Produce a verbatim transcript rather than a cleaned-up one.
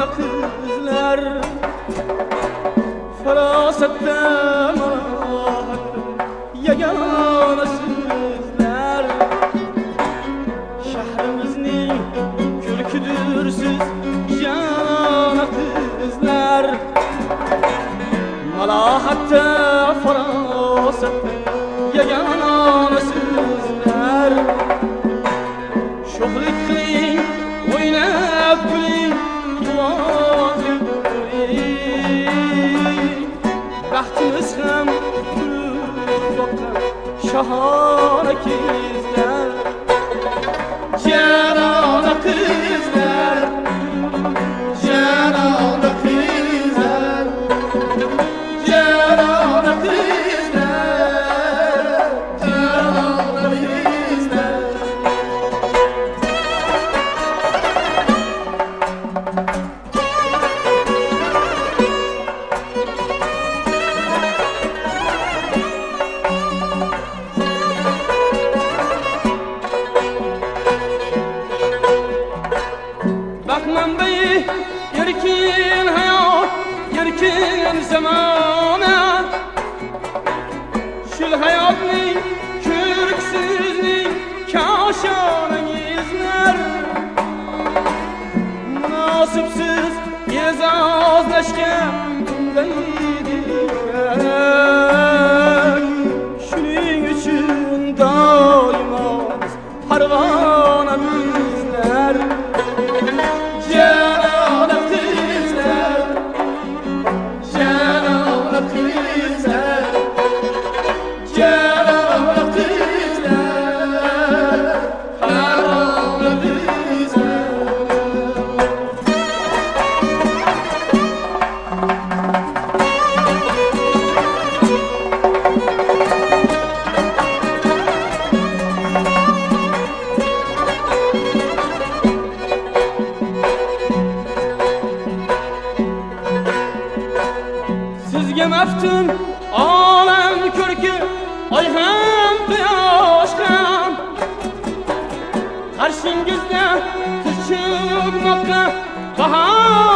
yagona kızlar farasetden rahat yagona sizler şehrimizning kürküdür siz yagona kızlar malahatta farasetden yagona sizler şohlik qiling o'ynab kuling quvonib turing baxtimiz ham kulib boqqan shahona kizlar jarona qizlar jarona qizlar jarona qizlar jarona qizlar Bakmambayı yerkin hayat, yerkin zamana Şul hayatning kürksizning kaşana izler Münasipsiz ezazlaşgan kunlar Shuning uchun doimo parvona bizlar jarona qizlar jarona qizlar jarona qizlar parvona bizlar Sizga maftun olam ko'rki oy ham quyosh ham qarshingizda tiz cho'kmoqqa bahor